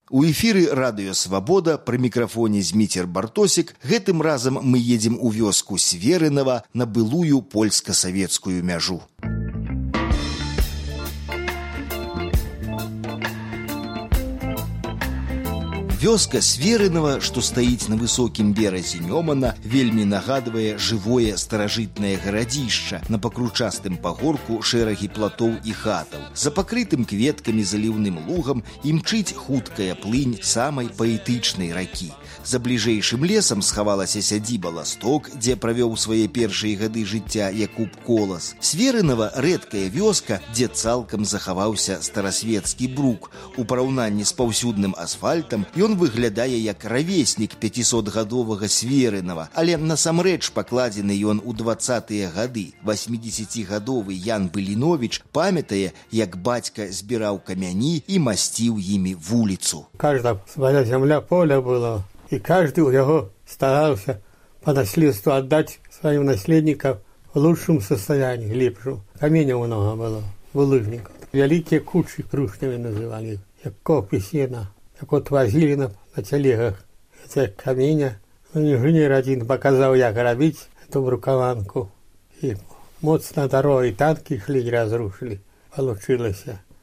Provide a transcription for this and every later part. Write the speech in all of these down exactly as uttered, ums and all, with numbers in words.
У эфіры радыё «Свабода», пры мікрафоне Зміцер Бартосік. Гэтым разам мы едзем у вёску Сверынава на былую польска-савецкую мяжу. Вёска Сверынава, што стаіць на высокім беразе Нёмана, вельмі нагадвае жывое старажытнае гарадзішча на пакручастым пагорку шэрагі платоў і хатаў. За пакрытым кветкамі заліўным лугам імчыць хуткая плынь самай паэтычнай ракі. За бліжэйшым лесам схавалася сядзіба Ласток, дзе правёў свае першыя гады жыцця Якуб Колас. Сверынава рэдкая вёска, дзе цалкам захаваўся старасвецкі брук. У параўнанні з паўсюдным асфальтам ён выглядае як равеснік пяцісотгадовага Сверынава, але насамрэч пакладзены ён у дваццатыя гады. Васьмідзесяцігадовы Ян Быліновіч памятае, як бацька збіраў камяні і масціў імі вуліцу. Каждая своя земля, поле было, и каждый у него старался по наследству отдать своим наследникам в лучшем состоянии, лепшем. Каменьев много было, булыжников. Великие кучи крушными называли, как копы сена. Так от возили на, на телегах эти каменья. Ну, инженер один показал, як робить эту брукованку. И моцно дорогой танки шли и разрушили. Получилось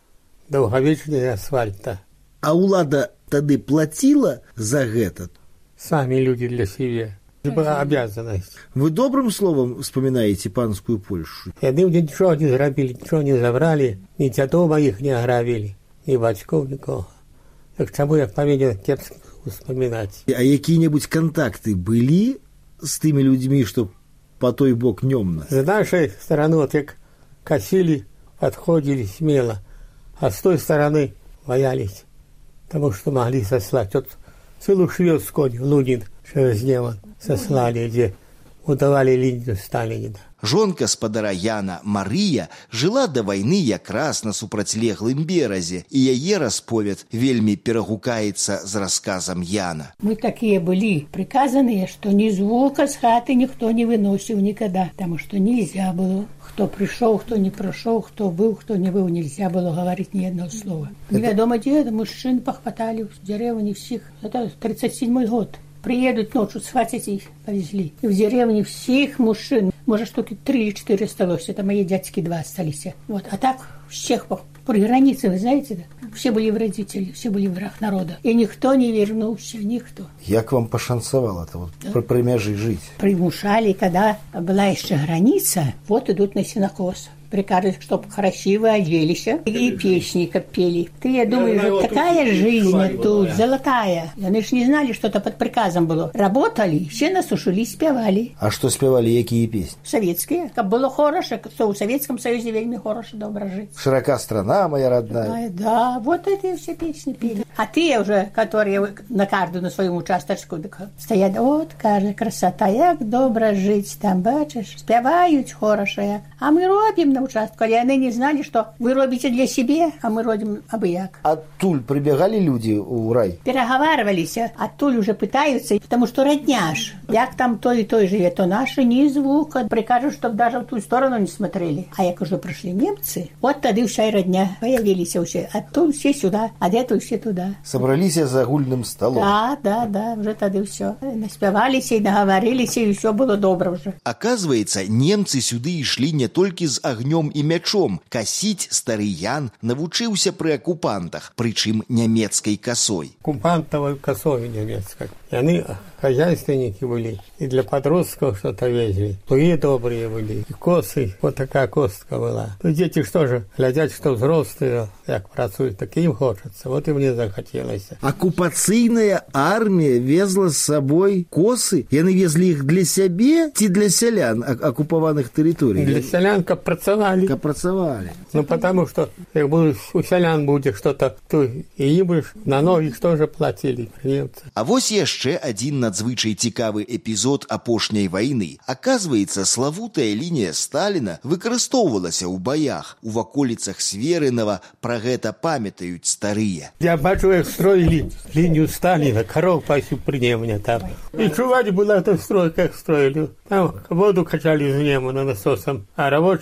долговечный асфальт. А улада тады платила за гэта? Сами люди для себя. Это была обязанность. Вы добрым словом вспоминаете панскую Польшу? Яны ничего не заробили, ничего не забрали, ни дядов моих не ограбили, ни батьков, никого. Так чему я повинен кепски вспоминать? А какие-нибудь контакты были с теми людьми, что по той бок Нёмна? С нашей стороны, вот как косили, подходили смело, а с той стороны боялись, потому что могли сослать. Вот целую швед конь, Лунин, через Неман, сослали, где удавали линию Сталина. Жонка спадара Яна Марыя жыла да вайны якраз на супрацьлеглым беразе, і яе расповед вельмі перагукаецца з расказам Яна. Мы такие были приказанные, что ни звука с хаты никто не выносил никогда, потому что нельзя было. Кто пришел, кто не прошел, кто был, кто не был, нельзя было говорить ни одного слова. Это... Неведомо где, мужчин похватали в деревне всех. Это тридцать седьмой год. Приедут ночью, схватить их, повезли. И в деревне всех мужчин, может, штуки три-четыре осталось. Это мои дядьки два остались. Вот. А так всех при границе, вы знаете, да? Все были в родители, все были враг народа. И никто не вернулся, никто. Як вам пошансовало-то вот да? При мяжи жить? Примушали, когда была еще граница, вот идут на сенокос. Приказывают, чтобы красиво оделись и песни как пели. Ты, я думаю, вот такая жизнь тут, золотая. Они ж не знали, что это под приказом было. Работали, все насушили, спевали. А что спевали, какие песни? Советские. Как было хорошо, что в Советском Союзе вельми хорошо, добро жить. Широка страна моя родная. Да, да, вот эти все песни пели. А те уже, которые на каждую на своем участочку стоят, вот, каждая красота, як добро жить, там, бачишь, спевают хорошее. А мы робим на участку, и они не знали, что вы робите для себя, а мы робим абы-як. Оттуль прибегали люди у рай? Переговаривались, оттуль уже пытаются, потому что родняш. Як там то и то живет, то наши ни звука. Прикажут, чтобы даже в ту сторону не смотрели. А як уже пришли немцы, вот тогда вся родня появились уже. Оттуль все сюда, а где-то все туда. Собрались за огульным столом. Да, да, да, уже тогда все. Наспевались и наговорились, и все было добро уже. Оказывается, немцы сюда и шли не только с огнем і мячом. Касіць стары Ян навучыўся пры акупантах, прычым нямецкай касой. Оккупантовой косой немецкой. И они хозяйственники были. И для подростков что-то везли. Туи добрые были. И косы. Вот такая костка была. Ну, дети что же, глядят, что взрослые, как працуют, так им хочется. Вот и мне захотелось. Оккупацыйная армия везла с собой косы? И они везли их для себе, ці для селян оккупованных территорий? Для селян, как працевали. Как працевали. Ну, потому что, как бы у селян будет что-то, то и им на ноги тоже платили немцы. А вось яшчэ адзін надзвычай цікавы эпізод апошняй вайны. Аказваецца, славутая лінія Сталіна выкарыстоўвалася ў баях. У ваколіцах Сверынава пра гэта памятаюць старыя. Я бачу, як строили линию Сталина, коров пасю при Немане там. И чувать было этот строй, как строили. Там воду качали из Немана насосом, а рабочие чували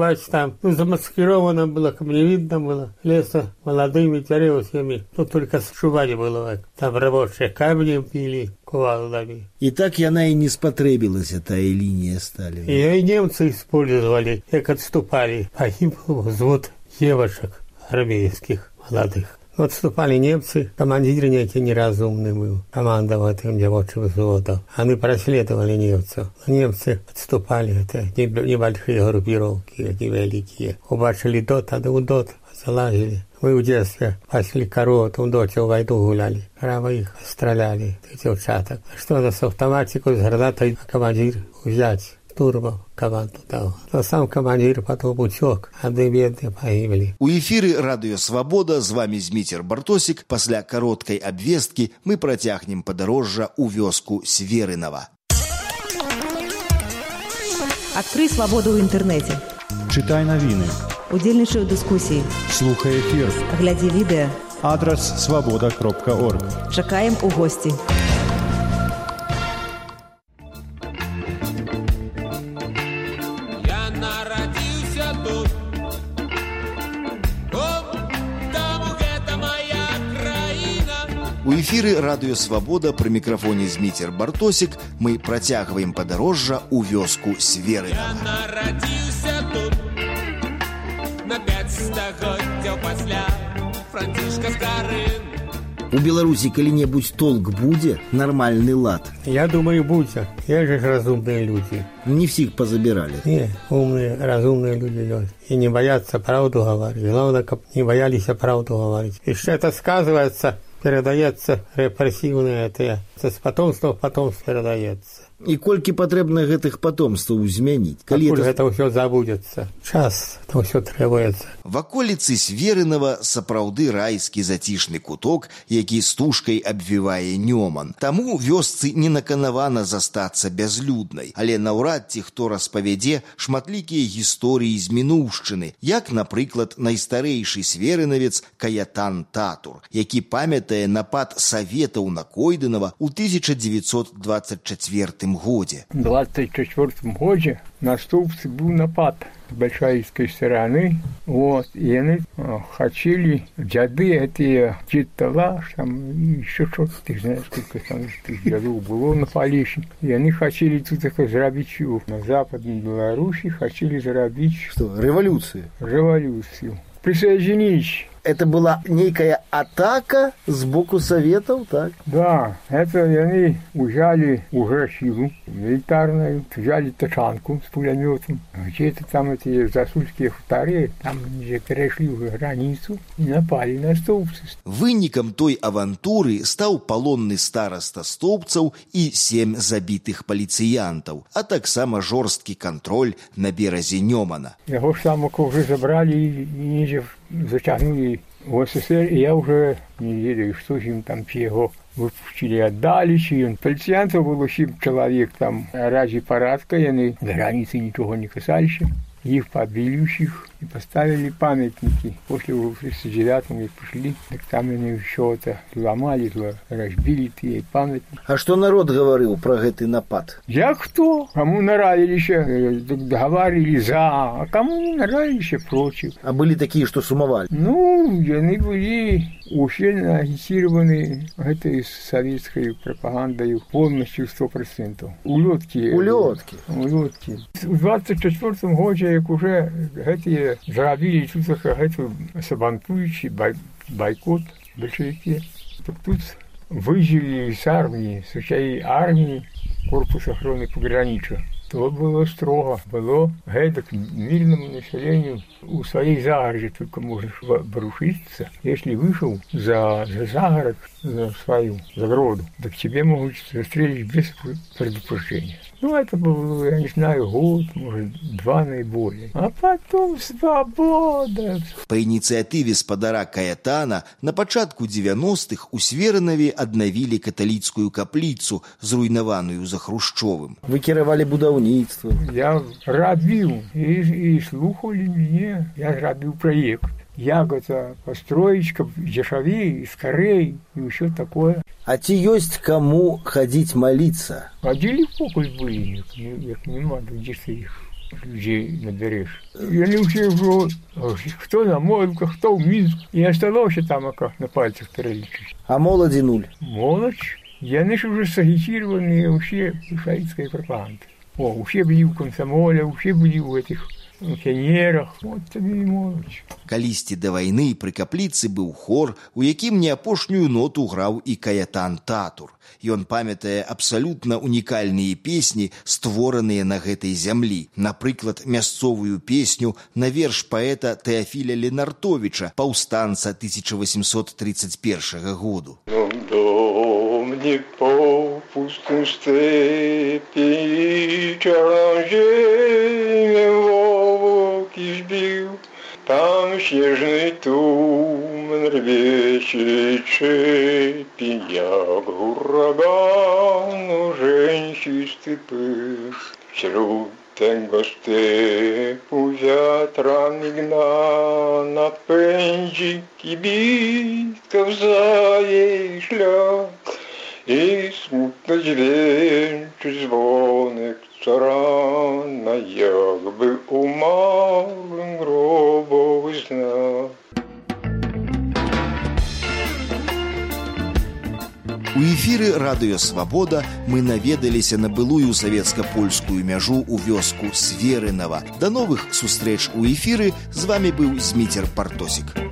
ночевать там. Ну, замаскировано было, как не видно было. Леса молодыми деревьями. Тут только шували было. Там рабочие камни пили кувалдами. И так яна и не спотребилась, тая линия Сталина. Ее и немцы использовали, как отступали. Погиб взвод девушек армейских молодых. Отступали немцы, командир некий неразумный был, командовал этим девочим взводом. Они преследовали немцев. Немцы отступали, это небольшие группировки, невеликие. Убачили дот, а у дот залазили. Мы в детстве пасли корову, там дочь в войну гуляли. Прямо их стреляли, девчаток. Что за с автоматику с гранатой командир взять? Турбо команду дал. Но сам командир потом утек, а две бедные погибли. У эфіры радыё Свабода, з вами Зміцер Бартосік. Пасля кароткай абвесткі мы працягнем падарожжа ў вёску Сверынава. Адкрый свабоду ў інтэрнэце. Чытай навіны. Удзельнічай у дыскусіі. Слухай эфір. Глядзі відэа. Адрас свабода кропка орг. Чакаем у госці. У эфіры радыё Свабода, пры мікрафоне Зміцер Бартосік, мы працягваем падарожжа ў вёску Сверынава. Я нарадзіўся тут на пяць стагоддзяў пасля Францішка Скарын. У Беларусі калі-небудзь толк будзе, нармальны лад? Я думаю, будет. Есть же разумные люди. Не всех позабирали. Не, умные, разумные люди есть. И не боятся правду говорить. Главное, чтобы не боялись правду говорить. И что это сказывается, передается репрессивное, это с потомства в потомство передается. И колькі патрэбна гэтых патомстваў змяніць? Калі это ўсё забудзецца. Час, это ўсё требуецца. В аколіцы Сверынава сапраўды райскі зацішны куток, які стужкай абвівае Нёман. Таму вёсцы не наканавана застацца бязлюднай, але наўрад ці хто распавядзе шматлікія гісторыі з мінуўшчыны, як, напрыклад, найстарэйшы сверынавец Каятан Татур, які памятае напад саветаў на Койдынава ў тысяча дзевяцьсот двадцать четвёртым годзе. В двадцать четвёртом году на Ступцы был напад с большевистской стороны. Вот, и они а, хотели, дяды эти, дед Талаш, там, и еще что-то, ты знаешь, сколько там этих дядов было на Полесье. И они хотели тут такое зарабить на Западной Беларуси, хотели зарабить... Что, революцию? Революцию. Присоединись. Это была некая атака с боку Советов, так? Да, это они взяли уже силу милитарную, взяли тачанку с пулеметом. Где-то там эти засульские хуторы, там уже перешли уже границу и напали на Столбцы. Вынікам той авантуры стаў палонны стараста Столбцаў і сем забітых паліцыянтаў, а таксама жорсткі контроль на беразе Нёмана. Яго ж самого уже забрали и ниже затягнули в СССР, и я уже не ведаю, что им там его выпустили, отдали, чи он. Полициянцев было семь человек там, ради парадка, и они границы ничего не касались. Их побили всех и поставили памятники. После уже в тридцать девятом и пришли, так там они все это ломали, разбили те памятники. А что народ говорил про гэты напад? Я кто? Кому нравились, договорили за, а кому не нравились, против. А были такие, что сумовали? Ну, они были очень агитированы этой советской пропагандой полностью сто процентов. Улетки. Улетки. Улетки. В двадцать четвёртом году, как уже эти зарабили тут эту сабантующий бойкот большевики, так тут выжили из армии, с всей армии, корпус охраны пограничья. То было строго, было гайдак мирному населению у своей загороде только можешь обрушиться. Если вышел за, за загород, за свою загороду, так тебе могут застрелить без предупреждения. Ну, это было, я не знаю, год, может, два наиболее. А потом свобода. Па ініцыятыве спадара Каятана на пачатку дзевяностых у Сверынаве аднавілі каталіцкую капліцу, зруйнаваную за Хрушчовым. Вы кіравалі будаўніцтвам. Я рабіў, и, и слухали меня, я рабіў проект. Як это построить, как дешевее, скорее, и все такое. А ці ёсць кому ходить молиться? Ходили покуль были, як нема, где их. людей наберешь. И они все уже, кто на молодках, кто в Минск. И осталось там, как на пальцах перелечить. А молоді нуль? Молодь. Яны ж уже сагитированные вообще шаитской пропаганды. О, усе были в комсомоле, усе были в этих пионерах. Вот тебе и молодь. Калісьці да вайны пры капліцы быў хор, у якім не апошнюю ноту граў і Каятан Татур. Ён памятае абсалютна унікальныя песні, створаныя на гэтай зямлі. Напрыклад, мясцовую песню на верш паэта Тэафіля Ленартовіча, паўстанца тысяча восемьсот тридцать первого году. Мне по пустым степи чаранжей волки сбил, там снежный туман рвещет шепи, як урагану женщистый пыл. Вслед tego stepu wiatrami gna, napędziki bitka wzaje szlak i smutno dźwięczy dzwonek co rana, jakby umarłym grobowy znak. У эфіры радыё Свабода мы наведаліся на былую савецка-польскую мяжу ў вёску Сверынава. Да новых сустрэч у эфіры. З вамі быў Зміцер Партосік.